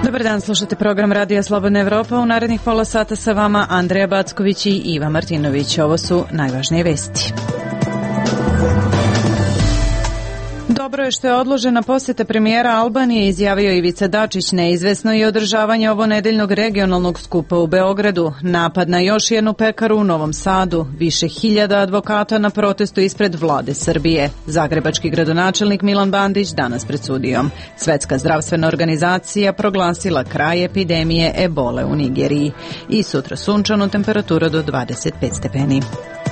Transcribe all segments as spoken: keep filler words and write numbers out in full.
Dobar dan, slušate program Radija Slobodna Evropa. U narednih pola sata sa vama Andreja Backović i Iva Martinović. Ovo su najvažnije vesti. Dobro je što je odložena posjeta premijera Albanije, izjavio Ivica Dačić. Neizvesno je održavanje ovonedeljnog regionalnog skupa u Beogradu. Napad na još jednu pekaru u Novom Sadu. Više hiljada advokata na protestu ispred vlade Srbije. Zagrebački gradonačelnik Milan Bandić danas pred sudijom. Svetska zdravstvena organizacija proglasila kraj epidemije ebole u Nigeriji. I sutra sunčano, temperatura do dvadeset pet stepeni.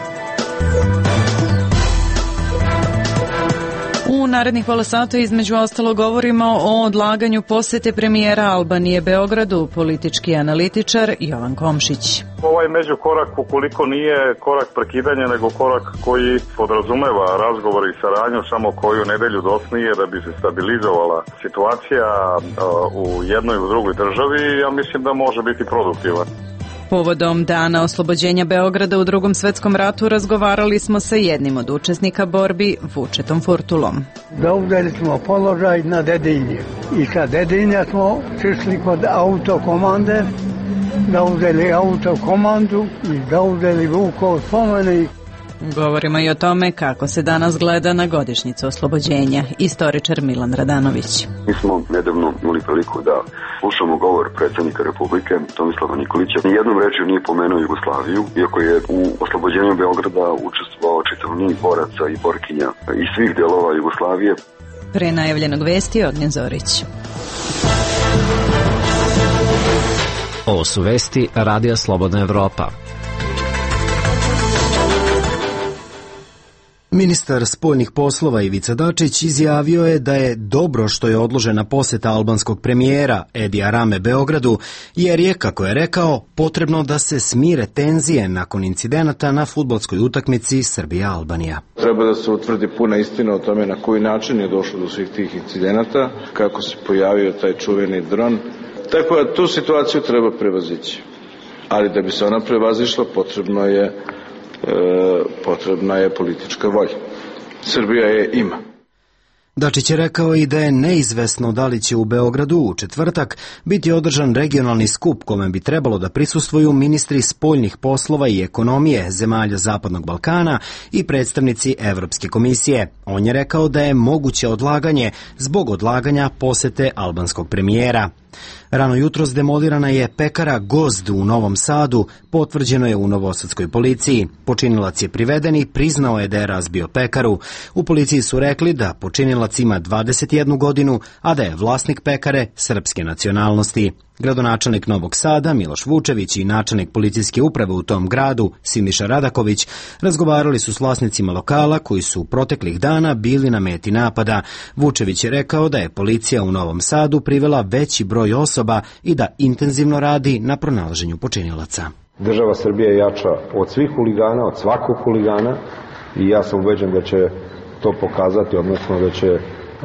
U narednih pola sata između ostalo govorimo o odlaganju posete premijera Albanije Beogradu, politički analitičar Jovan Komšić. Ovaj međukorak, ukoliko nije korak prekidanja, nego korak koji podrazumeva razgovor i saradnju samo koju nedelju dosnije da bi se stabilizovala situacija u jednoj i u drugoj državi, ja mislim da može biti produktivan. Povodom dana oslobođenja Beograda u Drugom svetskom ratu razgovarali smo sa jednim od učesnika borbi, Vučetom Furtulom. Zauzeli smo položaj na Dedinje i sa Dedinja smo prišli kod autokomande, zauzeli autokomandu i zauzeli Vukov spomenik. Govorimo i o tome kako se danas gleda na godišnjicu oslobođenja. Istoričar Milan Radanović. Mi smo nedavno imali priliku da slušamo govor predsjednika Republike Tomislava Nikolića. Nijednom rečju nije pomenuo Jugoslaviju, iako je u oslobođenju Beograda učestvovao čitav niz boraca i borkinja iz svih delova Jugoslavije. Pre najavljenog vesti Ognjen Zorić. Ovo su vesti Radija Slobodna Evropa. Ministar spoljnih poslova Ivica Dačić izjavio je da je dobro što je odložena poseta albanskog premijera Edija Rame Beogradu, jer je, kako je rekao, potrebno da se smire tenzije nakon incidenata na fudbalskoj utakmici Srbija-Albanija. Treba da se utvrdi puna istina o tome na koji način je došlo do svih tih incidenata, kako se pojavio taj čuveni dron. Tako da tu situaciju treba prevazići. Ali da bi se ona prevazišla, potrebno je E, potrebna je politička volja. Srbija je ima. Dačić je rekao i da je neizvesno da li će u Beogradu u četvrtak biti održan regionalni skup kome bi trebalo da prisustvuju ministri spoljnih poslova i ekonomije zemalja Zapadnog Balkana i predstavnici Evropske komisije. On je rekao da je moguće odlaganje zbog odlaganja posete albanskog premijera. Rano jutros demolirana je pekara Gozd u Novom Sadu, potvrđeno je u novosadskoj policiji. Počinilac je priveden i priznao je da je razbio pekaru. U policiji su rekli da počinilac ima dvadeset jednu godinu, a da je vlasnik pekare srpske nacionalnosti. Gradonačelnik Novog Sada Miloš Vučević i načelnik policijske uprave u tom gradu Simiša Radaković razgovarali su s vlasnicima lokala koji su proteklih dana bili na meti napada. Vučević je rekao da je policija u Novom Sadu privela veći broj osoba i da intenzivno radi na pronalaženju počinilaca. Država Srbija je jača od svih huligana, od svakog huligana i ja sam ubeđen da će to pokazati, odnosno da će e,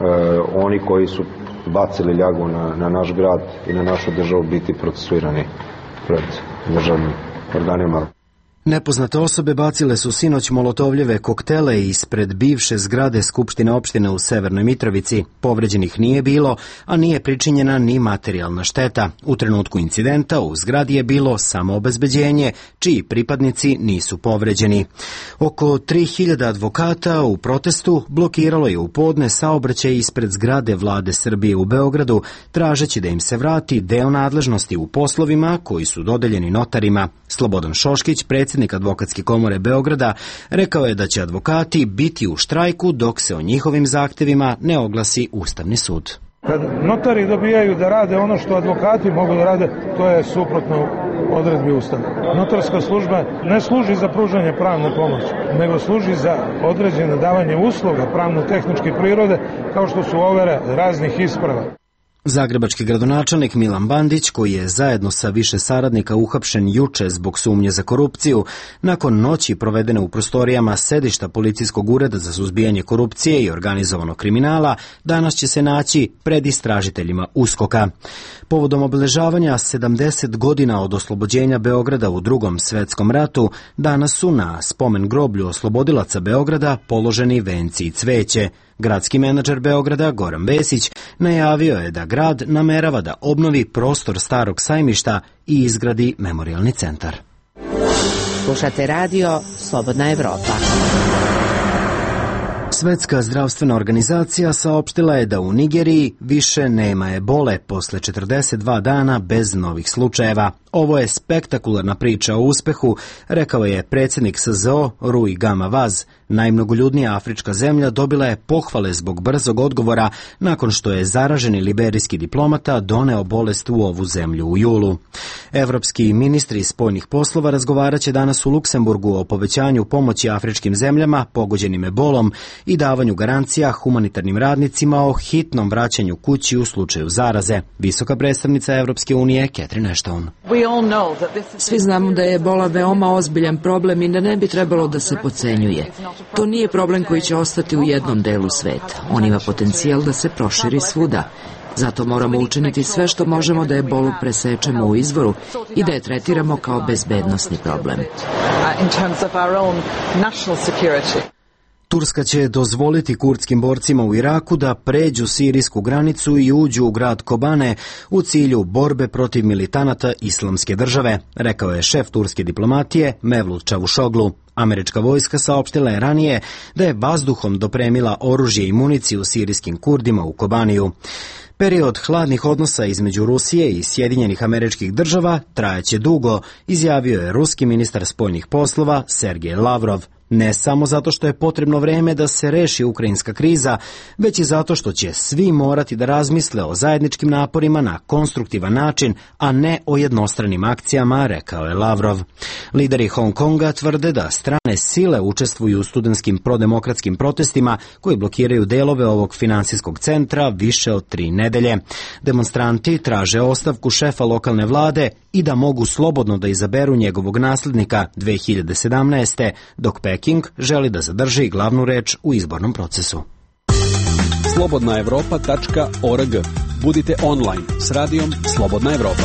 oni koji su bacili ljagu na, na naš grad i na našu državu biti procesuirani pred državnim organima. Nepoznate osobe bacile su sinoć molotovljeve koktele ispred bivše zgrade Skupštine opštine u Severnoj Mitrovici. Povređenih nije bilo, a nije pričinjena ni materijalna šteta. U trenutku incidenta u zgradi je bilo samo obezbeđenje, čiji pripadnici nisu povređeni. Oko tri hiljade advokata u protestu blokiralo je u podne saobraćaj ispred zgrade vlade Srbije u Beogradu, tražeći da im se vrati deo nadležnosti u poslovima koji su dodeljeni notarima. Slobodan Šoškić, predsjednik Advokatske komore Beograda, rekao je da će advokati biti u štrajku dok se o njihovim zahtevima ne oglasi Ustavni sud. Kad notari dobijaju da rade ono što advokati mogu da rade, to je suprotno odredbi Ustava. Notarska služba ne služi za pružanje pravne pomoći, nego služi za određeno davanje usluga pravno-tehničke prirode, kao što su overe raznih isprava. Zagrebački gradonačelnik Milan Bandić, koji je zajedno sa više saradnika uhapšen juče zbog sumnje za korupciju, nakon noći provedene u prostorijama sedišta Policijskog ureda za suzbijanje korupcije i organizovanog kriminala, danas će se naći pred istražiteljima USKOK-a. Povodom obeležavanja sedamdeset godina od oslobođenja Beograda u Drugom svetskom ratu, danas su na spomen groblju oslobodilaca Beograda položeni venci i cveće. Gradski menadžer Beograda Goran Vesić najavio je da grad namerava da obnovi prostor Starog sajmišta i izgradi memorijalni centar. Slušate radio Slobodna Evropa. Svetska zdravstvena organizacija saopštila je da u Nigeriji više nema ebole posle četrdeset dva dana bez novih slučajeva. Ovo je spektakularna priča o uspehu, rekao je predsjednik S Z O Rui Gama Vaz. Najmnogoljudnija afrička zemlja dobila je pohvale zbog brzog odgovora nakon što je zaraženi liberijski diplomata doneo bolest u ovu zemlju u julu. Evropski ministri spoljnih poslova razgovaraće danas u Luksemburgu o povećanju pomoći afričkim zemljama pogođenim ebolom i davanju garancija humanitarnim radnicima o hitnom vraćanju kući u slučaju zaraze. Visoka predstavnica Evropske unije Catherine Ashton. Svi znamo da je ebola veoma ozbiljan problem i da ne bi trebalo da se podcenjuje. To nije problem koji će ostati u jednom delu sveta. On ima potencijal da se proširi svuda. Zato moramo učiniti sve što možemo da ebolu presečemo u izvoru i da je tretiramo kao bezbednosni problem. Turska će dozvoliti kurdskim borcima u Iraku da pređu sirijsku granicu i uđu u grad Kobane u cilju borbe protiv militanata Islamske države, rekao je šef turske diplomatije Mevlut Čavuşoglu. Američka vojska saopštila je ranije da je vazduhom dopremila oružje i municiju sirijskim Kurdima u Kobaniju. Period hladnih odnosa između Rusije i Sjedinjenih Američkih Država trajaće dugo, izjavio je ruski ministar spoljnih poslova Sergej Lavrov. Ne samo zato što je potrebno vreme da se reši ukrajinska kriza, već i zato što će svi morati da razmisle o zajedničkim naporima na konstruktivan način, a ne o jednostranim akcijama, rekao je Lavrov. Lideri Hong Konga tvrde da strane sile učestvuju u studentskim prodemokratskim protestima koji blokiraju delove ovog finansijskog centra više od tri nedelje. Demonstranti traže ostavku šefa lokalne vlade i da mogu slobodno da izaberu njegovog naslednika dve hiljade sedamnaeste. dok Peking želi da zadrži glavnu reč u izbornom procesu. slobodna evropa tačka org. Budite online s radijom Slobodna Evropa.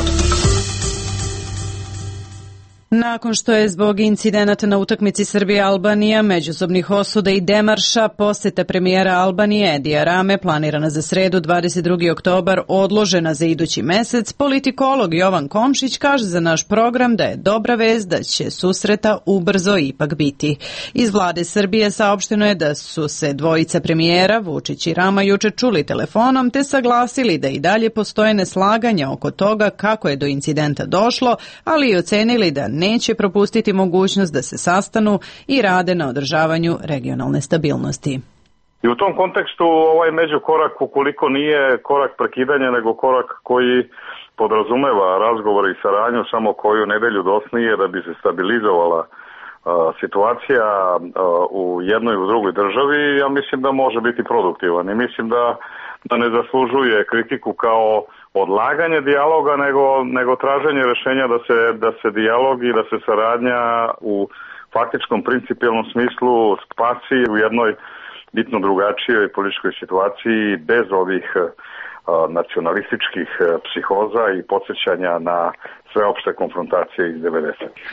Nakon što je zbog incidenata na utakmici Srbija-Albanija, međusobnih osuda i demarša, posjeta premijera Albanije Edija Rame planirana za sredu dvadeset drugi oktobar odložena za idući mesec, politikolog Jovan Komšić kaže za naš program da je dobra vest da će susreta ubrzo ipak biti. Iz vlade Srbije saopšteno je da su se dvojica premijera, Vučić i Rama, juče čuli telefonom te saglasili da i dalje postoje neslaganja oko toga kako je do incidenta došlo, ali i ocenili da neće propustiti mogućnost da se sastanu i rade na održavanju regionalne stabilnosti. I u tom kontekstu ovaj međukorak, ukoliko nije korak prekidanja, nego korak koji podrazumeva razgovor i saradnju samo koju nedelju dosnije da bi se stabilizovala a, situacija a, u jednoj i u drugoj državi, ja mislim da može biti produktivan i mislim da, da ne zaslužuje kritiku kao odlaganje dijaloga, nego, nego traženje rješenja da se, da se dijalog i da se saradnja u faktičkom principijalnom smislu spasi u jednoj bitno drugačijoj političkoj situaciji bez ovih a, nacionalističkih a, psihoza i podsjećanja na sveopšte konfrontacije iz devedesetih.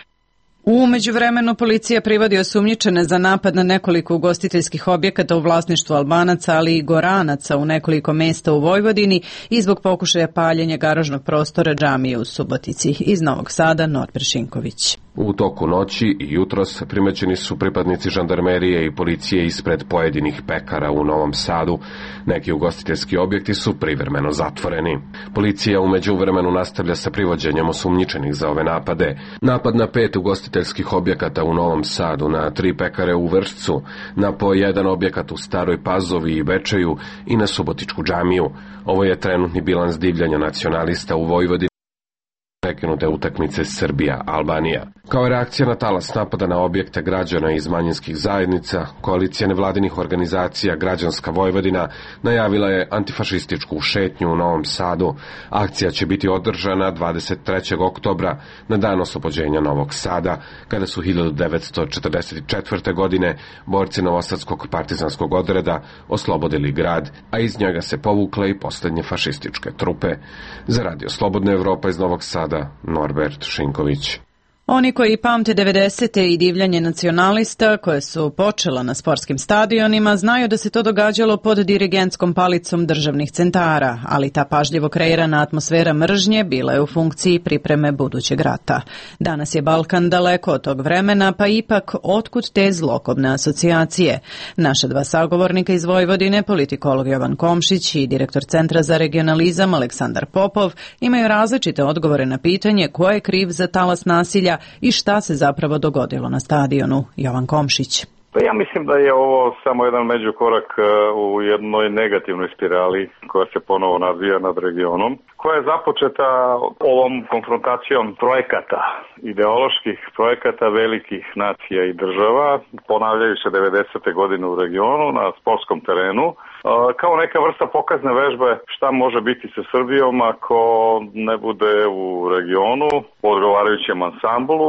U međuvremenu policija privodi osumnjičene za napad na nekoliko ugostiteljskih objekata u vlasništvu Albanaca, ali i Goranaca u nekoliko mesta u Vojvodini i zbog pokušaja paljenja garažnog prostora džamije u Subotici. Iz Novog Sada, Norbert Šinković. U toku noći i jutros primećeni su pripadnici žandarmerije i policije ispred pojedinih pekara u Novom Sadu. Neki ugostiteljski objekti su privremeno zatvoreni. Policija u međuvremenu nastavlja sa privođenjem osumnjičenih za ove napade. Napad na pet ugostiteljskih objekata u Novom Sadu, na tri pekare u Vršcu, na po jedan objekat u Staroj Pazovi i Bečeju i na Subotičku džamiju. Ovo je trenutni bilans divljanja nacionalista u Vojvodini. Prekinute utakmice Srbija-Albanija. Kao reakcija na talas napada na objekte građana iz manjinskih zajednica, koalicija nevladinih organizacija Građanska Vojvodina najavila je antifašističku šetnju u Novom Sadu. Akcija će biti održana dvadeset trećeg oktobra na dan oslobođenja Novog Sada, kada su hiljadu devetsto četrdeset četvrte. godine borci Novosadskog partizanskog odreda oslobodili grad, a iz njega se povukle i posljednje fašističke trupe. Za radio Slobodna Evropa iz Novog Sada, Norbert Šinković. Oni koji pamte devedesete i divljanje nacionalista koje su počela na sportskim stadionima znaju da se to događalo pod dirigentskom palicom državnih centara, ali ta pažljivo kreirana atmosfera mržnje bila je u funkciji pripreme budućeg rata. Danas je Balkan daleko od tog vremena, pa ipak otkud te zlokobne asocijacije? Naša dva sagovornika iz Vojvodine, politikolog Jovan Komšić i direktor Centra za regionalizam Aleksandar Popov, imaju različite odgovore na pitanje ko je kriv za talas nasilja i šta se zapravo dogodilo na stadionu. Jovan Komšić. Pa ja mislim da je ovo samo jedan međukorak u jednoj negativnoj spirali koja se ponovo nadvija nad regionom, koja je započeta ovom konfrontacijom projekata, ideoloških projekata velikih nacija i država, ponavljaju se devedesete godine u regionu na sportskom terenu, kao neka vrsta pokazne vežbe šta može biti sa Srbijom ako ne bude u regionu u odgovarajućem ansamblu,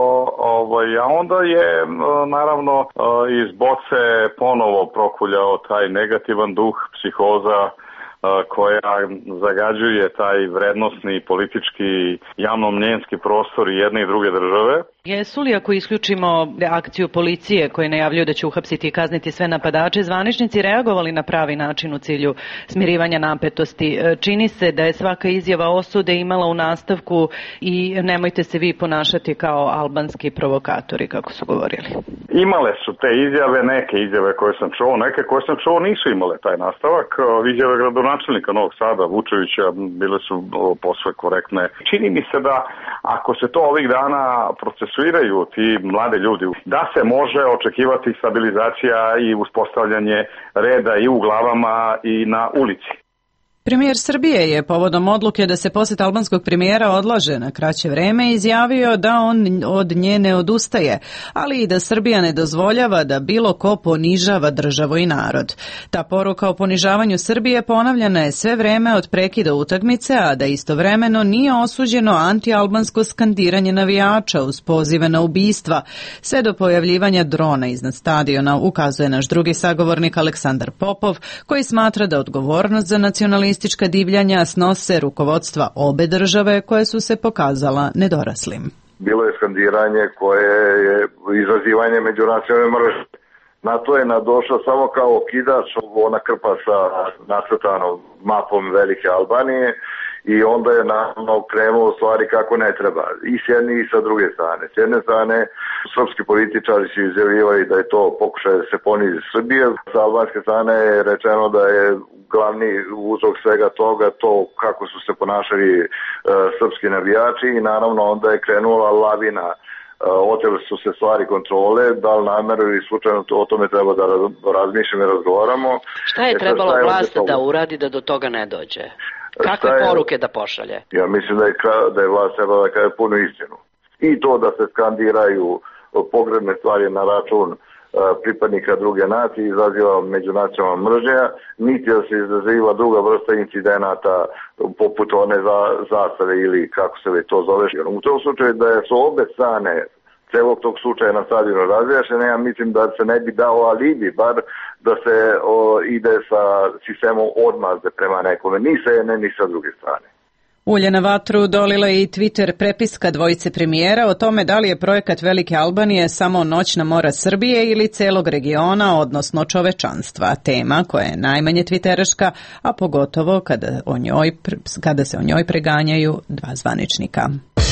a onda je naravno iz boce ponovo prokuljao taj negativan duh, psihoza koja zagađuje taj vrednosni, politički, javno-mnjenjski prostor jedne i druge države. Jesu li, ako isključimo akciju policije koje najavljuju da će uhapsiti i kazniti sve napadače, zvaničnici reagovali na pravi način u cilju smirivanja napetosti? Čini se da je svaka izjava osude imala u nastavku i nemojte se vi ponašati kao albanski provokatori, kako su govorili. Imale su te izjave, neke izjave koje sam čuo, neke koje sam čuo nisu imale taj nastavak. Izjave gradonačelnika Novog Sada, Vučevića, bile su posve korektne. Čini mi se da ako se to ovih dana procesuiraju ti mlade ljudi, da se može očekivati stabilizacija i uspostavljanje reda i u glavama i na ulici. Premijer Srbije je povodom odluke da se posjet albanskog premijera odlaže na kraće vreme izjavio da on od nje ne odustaje, ali i da Srbija ne dozvoljava da bilo ko ponižava državu i narod. Ta poruka o ponižavanju Srbije ponavljana je sve vreme od prekida utakmice, a da istovremeno nije osuđeno antialbansko skandiranje navijača uz pozive na ubistva, sve do pojavljivanja drona iznad stadiona, ukazuje naš drugi sagovornik Aleksandar Popov, koji smatra da odgovornost za nacionalistički divljanja snose rukovodstva obe države koje su se pokazala nedoraslim. Bilo je skandiranje koje je izazivanje međunacionalne mržnje. Na to je nadošao samo kao okidač ona krpa sa nacrtanom mapom Velike Albanije i onda je naravno krenuo stvari kako ne treba. I s jedne i sa druge strane. S jedne strane srpski političari su izjavljivali da je to pokušaj da se ponizi Srbije. Sa albanske strane je rečeno da je glavni uzrok svega toga to kako su se ponašali e, srpski navijači i naravno onda je krenula lavina. E, oteli su se stvari kontrole, da li nameru ili slučajno to, o tome treba da razmišljamo i razgovaramo. Šta je trebalo e, vlast da uradi da do toga ne dođe? Kakve je, poruke da pošalje? Ja mislim da je, da je vlast trebala da kaže punu istinu. I to da se skandiraju pogrebne stvari na račun pripadnika druge nacije izaziva međunacionalna mržnja, niti da se izaziva druga vrsta incidenata poput one za, zastave ili kako se već to zove. U tom slučaju da su obe strane celog tog slučaja na stadionu razjašnjene, ja mislim da se ne bi dao alibi, bar da se o, ide sa sistemom odmazde prema nekome, ni sa jedne ni sa druge strane. Ulje na vatru dolila je i Twitter prepiska dvojice premijera o tome da li je projekat Velike Albanije samo noćna mora Srbije ili celog regiona, odnosno čovečanstva, tema koja je najmanje twitteraška, a pogotovo kada, o njoj, kada se o njoj preganjaju dva zvaničnika.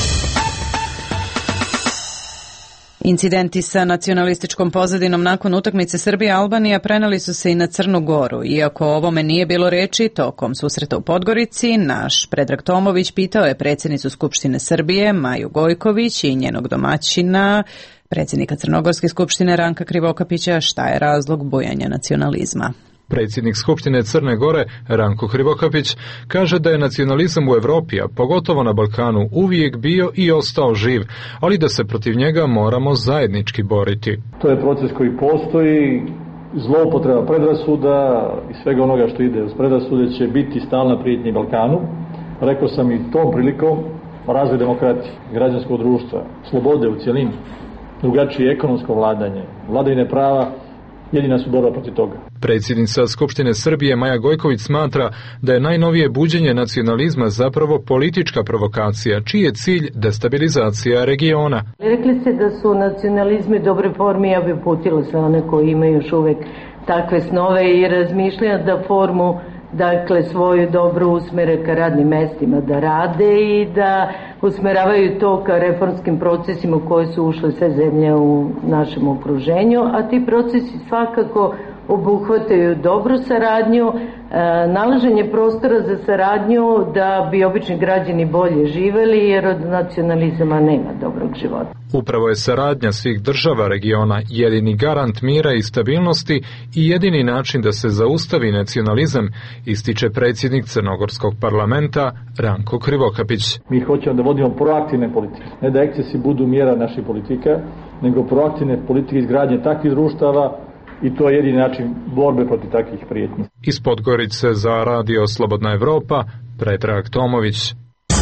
Incidenti sa nacionalističkom pozadinom nakon utakmice Srbija-Albanija preneli su se i na Crnu Goru. Iako o ovome nije bilo reči, tokom susreta u Podgorici, naš Predrag Tomović pitao je predsjednicu Skupštine Srbije, Maju Gojković, i njenog domaćina, predsjednika Crnogorske skupštine Ranka Krivokapića, šta je razlog bujanja nacionalizma. Predsjednik Skupštine Crne Gore, Ranko Krivokapić, kaže da je nacionalizam u Evropi, a pogotovo na Balkanu, uvijek bio i ostao živ, ali da se protiv njega moramo zajednički boriti. To je proces koji postoji, zloupotreba predrasuda i svega onoga što ide uz predrasude će biti stalna prijetnja Balkanu. Rekao sam i tom prilikom razvoj demokratije, građanskog društva, slobode u cjelini, drugačije ekonomsko vladanje, vladavine prava jedina su borba protiv toga. Predsjednica Skupštine Srbije Maja Gojković smatra da je najnovije buđenje nacionalizma zapravo politička provokacija, čiji je cilj destabilizacija regiona. Rekli ste da su nacionalizmi dobre forme, ja bih uputila sve one koji imaju još uvek takve snove i razmišljanja da formu, dakle, svoju dobro usmere ka radnim mestima da rade i da usmeravaju to ka reformskim procesima u koje su ušle sve zemlje u našem okruženju, a ti procesi svakako obuhvataju dobru saradnju, e, nalaženje prostora za saradnju da bi obični građani bolje živeli, jer od nacionalizama nema dobrog života. Upravo je saradnja svih država regiona jedini garant mira i stabilnosti i jedini način da se zaustavi nacionalizam, ističe predsjednik Crnogorskog parlamenta Ranko Krivokapić. Mi hoćemo da vodimo proaktivne politike, ne da ekscesi budu mjera naših politika, nego proaktivne politike izgradnje takvih društava, i to je jedini način borbe protiv takvih prijetnji. Iz Podgorice za Radio Slobodna Evropa, Predrag Tomović.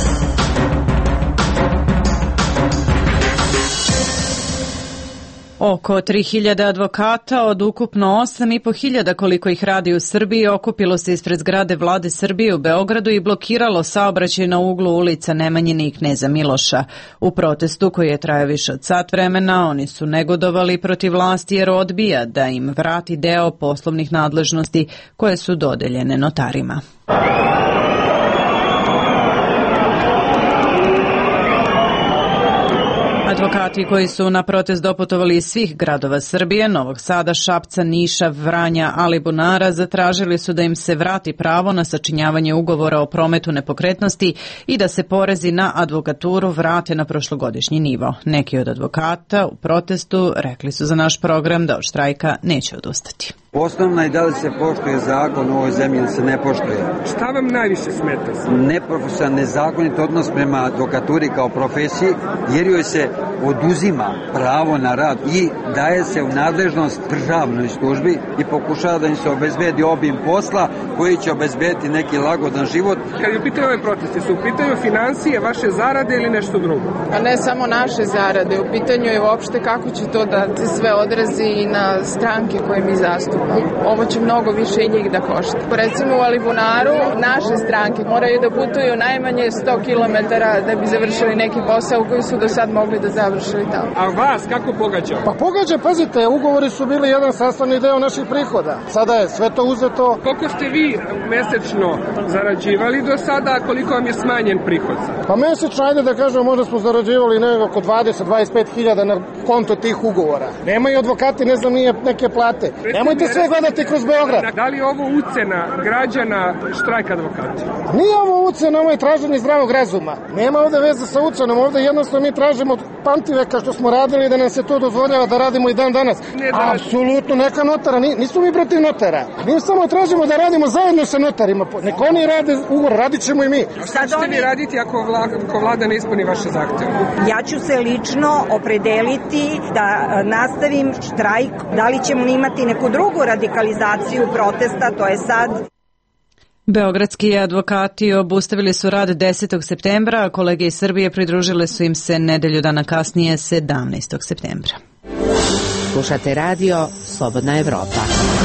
Oko tri hiljade advokata od ukupno osam i po hiljada koliko ih radi u Srbiji okupilo se ispred zgrade Vlade Srbije u Beogradu i blokiralo saobraćaj na uglu ulica Nemanjine i Kneza Miloša. U protestu koji je trajao više od sat vremena, oni su negodovali protiv vlasti jer odbija da im vrati deo poslovnih nadležnosti koje su dodeljene notarima. Advokati koji su na protest doputovali iz svih gradova Srbije, Novog Sada, Šapca, Niša, Vranja, Alibunara, zatražili su da im se vrati pravo na sačinjavanje ugovora o prometu nepokretnosti i da se porezi na advokaturu vrate na prošlogodišnji nivo. Neki od advokata u protestu rekli su za naš program da od štrajka neće odustati. Osnovna je da li se poštuje zakon u ovoj zemlji ili se ne poštuje. Šta vam najviše smeta? Neprofesionalan, nezakonit odnos prema advokaturi kao profesiji, jer joj se oduzima pravo na rad i daje se u nadležnost državnoj službi i pokušava da im se obezbedi obim posla koji će obezbediti neki lagodan život. Kad je u pitanju ove proteste, su u pitanju financije, vaše zarade ili nešto drugo? A ne samo naše zarade, u pitanju je uopšte kako će to da se sve odrazi i na stranke koje mi zastupamo. Ovo će mnogo više i njih da košta. Recimo u Alibunaru naše stranke moraju da putuju najmanje sto kilometara da bi završili neki posao koji su do sad mogli da završili tamo. A vas kako pogađa? Pa pogađa, pazite, ugovori su bili jedan sastavni deo naših prihoda. Sada je sve to uzeto. Koliko ste vi mesečno zarađivali do sada, a koliko vam je smanjen prihod? Pa mesečno, ajde da kažemo, možda smo zarađivali nego oko dvadeset do dvadeset pet hiljada na konto tih ugovora. Nemaju advokati, ne znam, nije neke plate. Nemojte sve gledati kroz Beograd. Da li je ovo ucena građana štrajka advokata? Nije ovo ucena, ovo je traženje zdravog razuma. Nema ovde veze sa ucenom, ovde jednostavno mi tražimo od pamtiveka što smo radili da nam se to dozvoljava da radimo i dan danas. Da... Apsolutno, neka notara, nisu mi protiv notara. Mi samo tražimo da radimo zajedno sa notarima. Nek oni rade ugovor, radit ćemo i mi. Šta ćete vi raditi ako vlada, ako vlada ne ispuni vaše zahtjeve? Ja ću se lično opredeliti da nastavim štrajk. Da li ćemo imati neku drugu radikalizaciju protesta, to je sad. Beogradski advokati obustavili su rad desetog septembra, a kolege iz Srbije pridružile su im se nedelju dana kasnije, sedamnaestog septembra. Slušate radio Slobodna Evropa.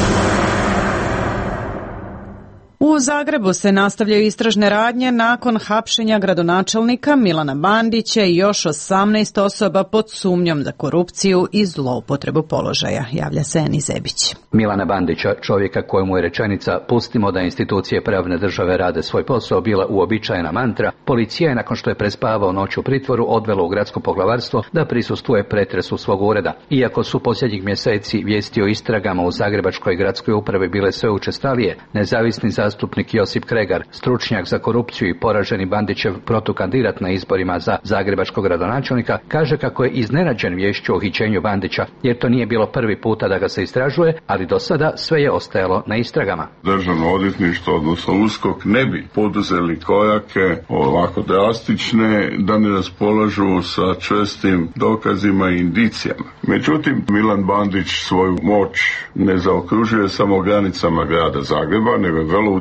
U Zagrebu se nastavljaju istražne radnje nakon hapšenja gradonačelnika Milana Bandića i još osamnaest osoba pod sumnjom za korupciju i zloupotrebu položaja, javlja se Eni Zebić. Milana Bandića, čovjeka kojemu je rečenica "pustimo da institucije pravne države rade svoj posao" bila uobičajena mantra, policija je nakon što je prespavao noć u pritvoru odvela u gradsko poglavarstvo da prisustvuje pretresu svog ureda. Iako su posljednjih mjeseci vijesti o istragama u Zagrebačkoj gradskoj upravi bile sve učestalije, nezavisni zastupnik Josip Kregar, stručnjak za korupciju i poraženi Bandićev protukandidat na izborima za zagrebačkog gradonačelnika, kaže kako je iznenađen viješću o uhićenju Bandića, jer to nije bilo prvi puta da ga se istražuje, ali do sada sve je ostajalo na istragama. Državno odvjetništvo, odnosno USKOK, ne bi poduzeli korake ovako drastične da ne raspolažu sa čvrstim dokazima i indicijama. Međutim, Milan Bandić svoju moć ne zaokružuje samo granicama grada Zagreba, nego je vrlo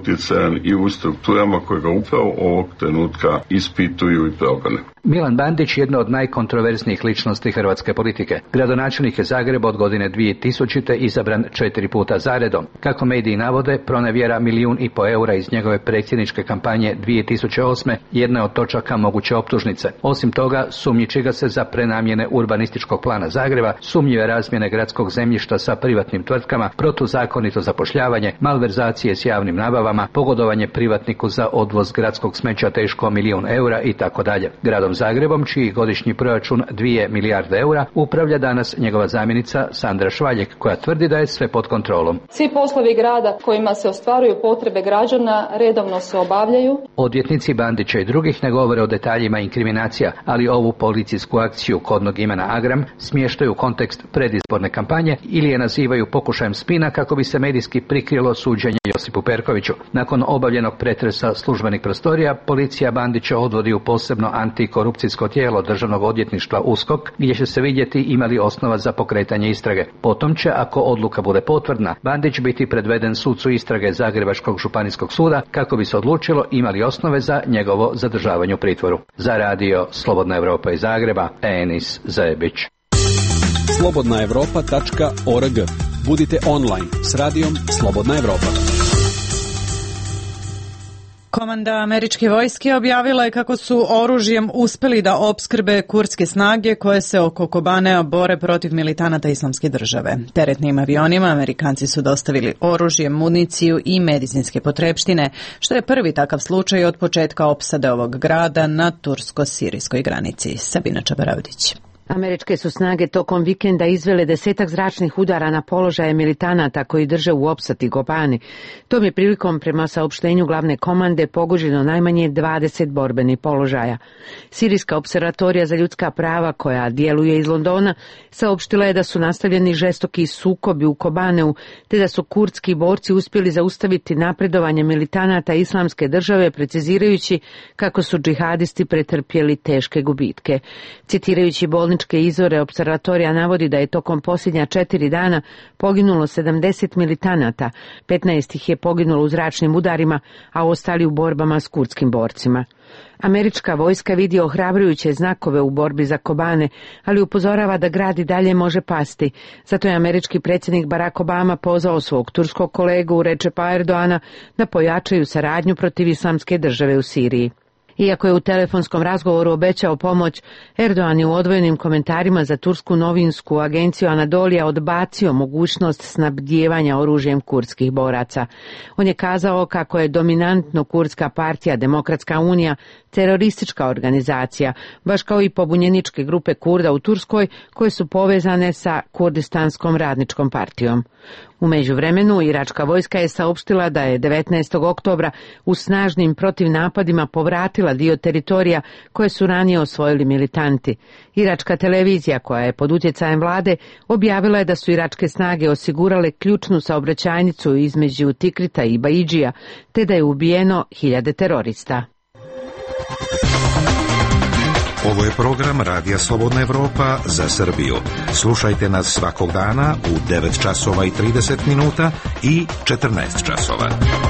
utjecajan i u strukturama koje ga upravo ovog trenutka ispituju i progone. Milan Bandić je jedna od najkontroverznijih ličnosti hrvatske politike. Gradonačelnik je Zagreba od godine dvije tisućite izabran četiri puta zaredom. Kako mediji navode, pronevjera milijun i po eura iz njegove predsjedničke kampanje dvije tisuće osme jedna je od točaka moguće optužnice. Osim toga, sumnjiči ga se za prenamjene urbanističkog plana Zagreba, sumnjive razmjene gradskog zemljišta sa privatnim tvrtkama, protuzakonito zapošljavanje, malverzacije s javnim nabavama, pogodovanje privatniku za odvoz gradskog smeća teško milijun eura i tako dalje. Gradom Zagrebom, čiji godišnji proračun dvije milijarde eura, upravlja danas njegova zamjenica Sandra Švaljek, koja tvrdi da je sve pod kontrolom. Svi poslovi grada kojima se ostvaruju potrebe građana redovno se obavljaju. Odvjetnici Bandića i drugih ne govore o detaljima inkriminacija, ali ovu policijsku akciju kodnog imena Agram smještaju u kontekst predizborne kampanje ili je nazivaju pokušajem spina kako bi se medijski prikrilo suđenje Josipu Perkoviću. Nakon obavljenog pretresa službenih prostorija, policija Bandića odvodi u posebno antikorupcijsko tijelo državnog odvjetništva U S K O K, gdje će se vidjeti ima li osnova za pokretanje istrage. Potom će, ako odluka bude potvrdna, Bandić biti predveden sucu istrage Zagrebačkog županijskog suda kako bi se odlučilo ima li osnove za njegovo zadržavanje u pritvoru. Za radio Slobodna Evropa iz Zagreba, Enis Zebić. slobodna evropa tačka org. Budite online s radijom Slobodna Evropa. Komanda američke vojske objavila je kako su oružjem uspeli da opskrbe kurdske snage koje se oko Kobanea bore protiv militanata Islamske države. Teretnim avionima Amerikanci su dostavili oružje, municiju i medicinske potrepštine, što je prvi takav slučaj od početka opsade ovog grada na tursko-sirijskoj granici. Sabina Čabaravdić. Američke su snage tokom vikenda izvele desetak zračnih udara na položaje militanata koji drže u opsati Kobani. Tom je prilikom, prema saopštenju glavne komande, pogođeno najmanje dvadeset borbenih položaja. Sirijska observatorija za ljudska prava, koja djeluje iz Londona, saopštila je da su nastavljeni žestoki sukobi u Kobaneu, te da su kurdski borci uspjeli zaustaviti napredovanje militanata Islamske države, precizirajući kako su džihadisti pretrpjeli teške gubitke. Citirajući bolničke izvore, observatorija navodi da je tokom posljednja četiri dana poginulo sedamdeset militanata, petnaest ih je poginulo u zračnim udarima, a ostali u borbama s kurdskim borcima. Američka vojska vidi ohrabrujuće znakove u borbi za Kobane, ali upozorava da grad i dalje može pasti. Zato je američki predsjednik Barack Obama pozvao svog turskog kolegu Recepa Erdoana da pojačaju saradnju protiv Islamske države u Siriji. Iako je u telefonskom razgovoru obećao pomoć, Erdogan je u odvojenim komentarima za tursku novinsku agenciju Anadolija odbacio mogućnost snabdijevanja oružjem kurdskih boraca. On je kazao kako je dominantno kurdska partija Demokratska unija teroristička organizacija, baš kao i pobunjeničke grupe Kurda u Turskoj koje su povezane sa Kurdistanskom radničkom partijom. U međuvremenu, iračka vojska je saopštila da je devetnaestog oktobra u snažnim protivnapadima povratila dio teritorija koje su ranije osvojili militanti. Iračka televizija, koja je pod utjecajem vlade, objavila je da su iračke snage osigurale ključnu saobraćajnicu između Tikrita i Baidžija, te da je ubijeno hiljade terorista. Ovo je program Radija Slobodna Evropa za Srbiju. Slušajte nas svakog dana u devet časova i trideset minuta i četrnaest časova.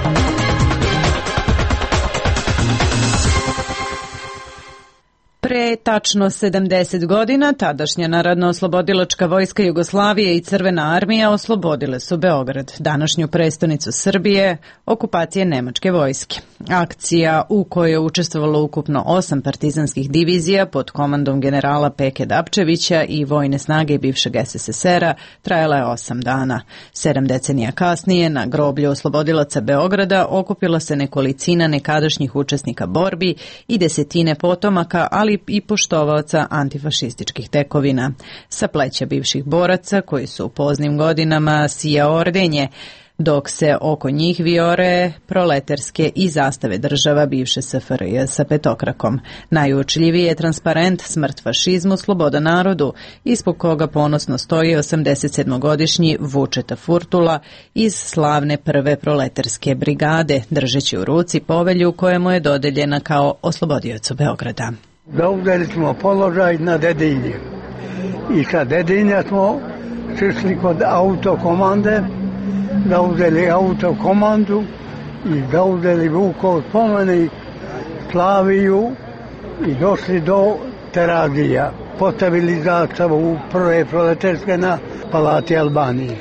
Pre tačno sedamdeset godina tadašnja Narodno-oslobodilačka vojska Jugoslavije i Crvena armija oslobodile su Beograd, današnju prestonicu Srbije, okupacije nemačke vojske. Akcija, u kojoj je učestvovalo ukupno osam partizanskih divizija pod komandom generala Peke Dapčevića i vojne snage bivšeg es es es era, trajala je osam dana. Sedam decenija kasnije, na groblju oslobodilaca Beograda okupila se nekolicina nekadašnjih učesnika borbi i desetine potomaka, ali i poštovaoca antifašističkih tekovina. Sa pleća bivših boraca koji su u poznim godinama sijao ordenje, dok se oko njih vijore proleterske i zastave država bivše es ef er je sa petokrakom. Najuočljiviji je transparent Smrt fašizmu, sloboda narodu, ispod koga ponosno stoji osamdesetsedmogodišnji Vučeta Furtula iz slavne prve proleterske brigade, držeći u ruci povelju koja mu je dodeljena kao oslobodiocu Beograda. Zauzeli smo položaj na Dedinju i sa Dedinja smo šišli kod autokomande, zauzeli autokomandu i zauzeli Vukov spomenik Slaviju i došli do Terazija. Postavili zastavu prve proleterske na Palati Albanije.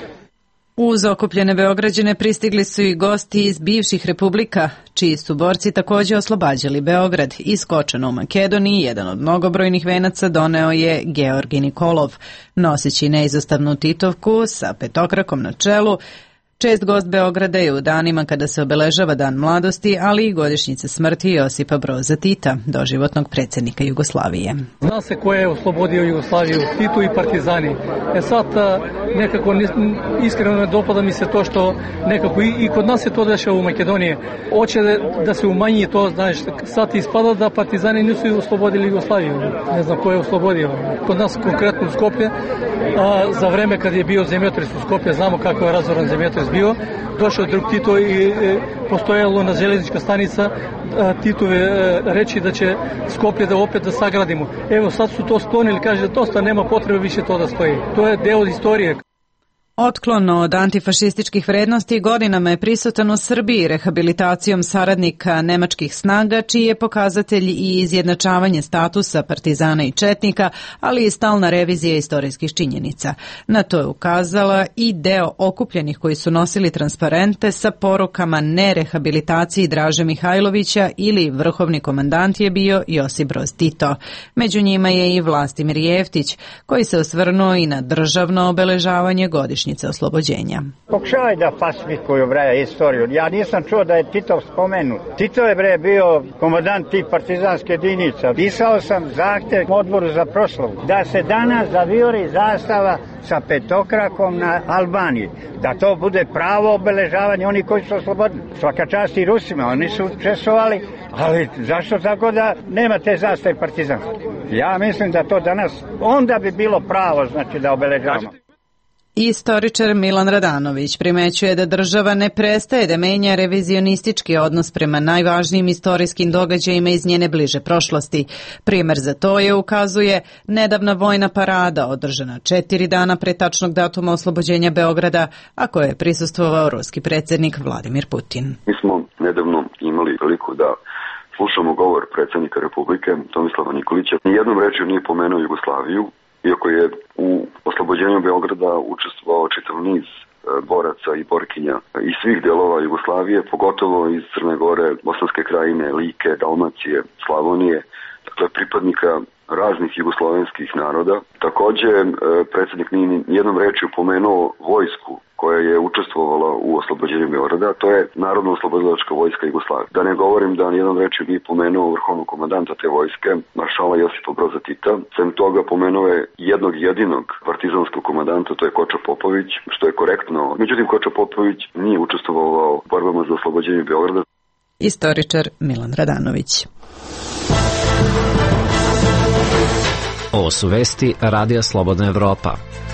Uz okupljene Beograđane pristigli su i gosti iz bivših republika, čiji su borci također oslobađali Beograd. Iskočeno u Makedoniji, jedan od mnogobrojnih venaca doneo je Georgi Nikolov, noseći neizostavnu Titovku sa petokrakom na čelu. Čest gost Beograda je u danima kada se obeležava Dan mladosti, ali i godišnjice smrti Josipa Broza Tita, doživotnog predsjednika Jugoslavije. Zna se ko je oslobodio Jugoslaviju, Tito i partizani. E sad, nekako iskreno ne dopada mi se to što nekako i, i kod nas se to dešava u Makedoniji. Hoće da se umanji to, znaš, sad ispada da partizani nisu oslobodili Jugoslaviju. Ne znam ko je oslobodio. Kod nas konkretno u Skoplje, a, za vreme kad je bio zemljotres u Skoplje, znamo kako je razoran zemljotres bio, došao drug Tito i e, postojalo na železnička stanica a, Titove e, reći da će Skoplje da opet da sagradimo. Evo sad su to sklonili, kaže da dosta nema potrebe više to da stoji. To je deo istorije. Otklon od antifašističkih vrednosti godinama je prisutan u Srbiji rehabilitacijom saradnika nemačkih snaga, čiji je pokazatelj i izjednačavanje statusa partizana i četnika, ali i stalna revizija istorijskih činjenica. Na to je ukazala i deo okupljenih koji su nosili transparente sa porukama ne rehabilitaciji Draže Mihajlovića ili vrhovni komandant je bio Josip Broz Tito. Među njima je i Vlastimir Jeftić, koji se osvrnuo i na državno obeležavanje godišnje oslobođenja. Pokušavaj da falsifikuju bre istoriju. Ja nisam čuo da je Tito spomenut. Tito je bre bio komandant tih partizanske jedinica. Pisao sam zahtev odboru za proslavu da se danas zavijori zastava sa petokrakom na Albaniji. Da to bude pravo obeležavanje oni koji su oslobodili. Svaka čast i Rusima, oni su učestvovali, ali zašto tako da nema te zastave partizanske? Ja mislim da to danas onda bi bilo pravo, znači da obeležavamo. Istoričar Milan Radanović primećuje da država ne prestaje da menja revizionistički odnos prema najvažnijim istorijskim događajima iz njene bliže prošlosti. Primer za to je, ukazuje, nedavna vojna parada održana četiri dana pre tačnog datuma oslobođenja Beograda, a koje je prisustvovao ruski predsjednik Vladimir Putin. Mi smo nedavno imali priliku da slušamo govor predsjednika Republike Tomislava Nikolića. Nijednom rečju nije pomenuo Jugoslaviju, iako je u oslobođenju Beograda učestvovao čitav niz boraca i borkinja iz svih delova Jugoslavije, pogotovo iz Crne Gore, Bosanske krajine, Like, Dalmacije, Slavonije, dakle pripadnika raznih jugoslovenskih naroda. Također, predsjednik nije nijednom rečju pomenuo vojsku koja je učestvovala u oslobođenju Beograda, to je Narodno oslobodilačka vojska Jugoslavije. Da ne govorim da nijednom rečju nije pomenuo vrhovnog komandanta te vojske, maršala Josipa Broza Tita. Sem toga pomenuo je jednog jedinog partizanskog komandanta, to je Koča Popović, što je korektno. Međutim, Koča Popović nije učestvovao u borbama za oslobođenje Beograda. Istoričar Milan Radanović. Ovo su vesti Radija Slobodna Evropa.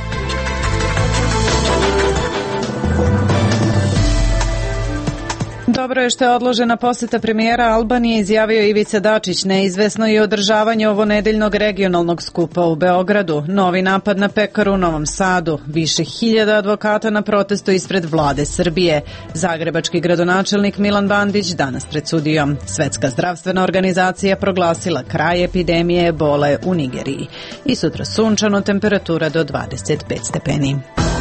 Dobro je što je odložena posjeta premijera Albanije, izjavio Ivica Dačić. Neizvesno je održavanje ovonedeljnog regionalnog skupa u Beogradu. Novi napad na pekaru u Novom Sadu. Više hiljada advokata na protestu ispred vlade Srbije. Zagrebački gradonačelnik Milan Bandić danas pred sudijom. Svetska zdravstvena organizacija proglasila kraj epidemije ebole u Nigeriji. I sutra sunčano, temperatura do dvadeset pet stepeni.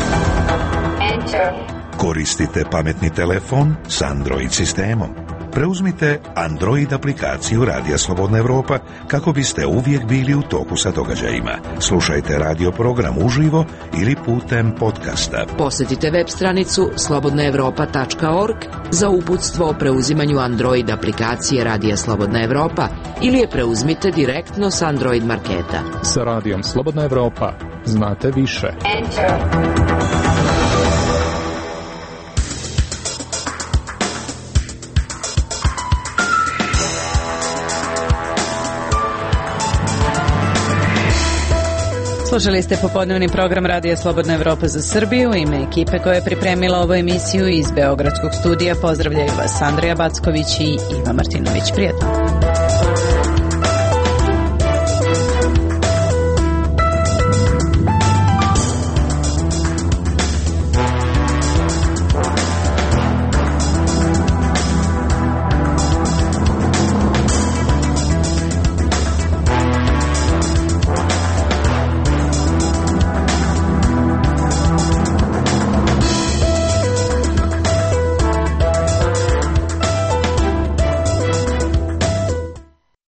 Koristite pametni telefon s Android sistemom. Preuzmite Android aplikaciju Radija Slobodna Evropa kako biste uvijek bili u toku sa događajima. Slušajte radio program uživo ili putem podcasta. Posjetite web stranicu slobodna evropa tačka org za uputstvo o preuzimanju Android aplikacije Radija Slobodna Evropa ili je preuzmite direktno s Android marketa. Sa Radijom Slobodna Evropa znate više. Enter. Slušali ste popodnevni program Radija Slobodna Evropa za Srbiju. U ime ekipe koja je pripremila ovu emisiju iz Beogradskog studija pozdravljaju vas Andrija Backović i Iva Martinović. Prijetno.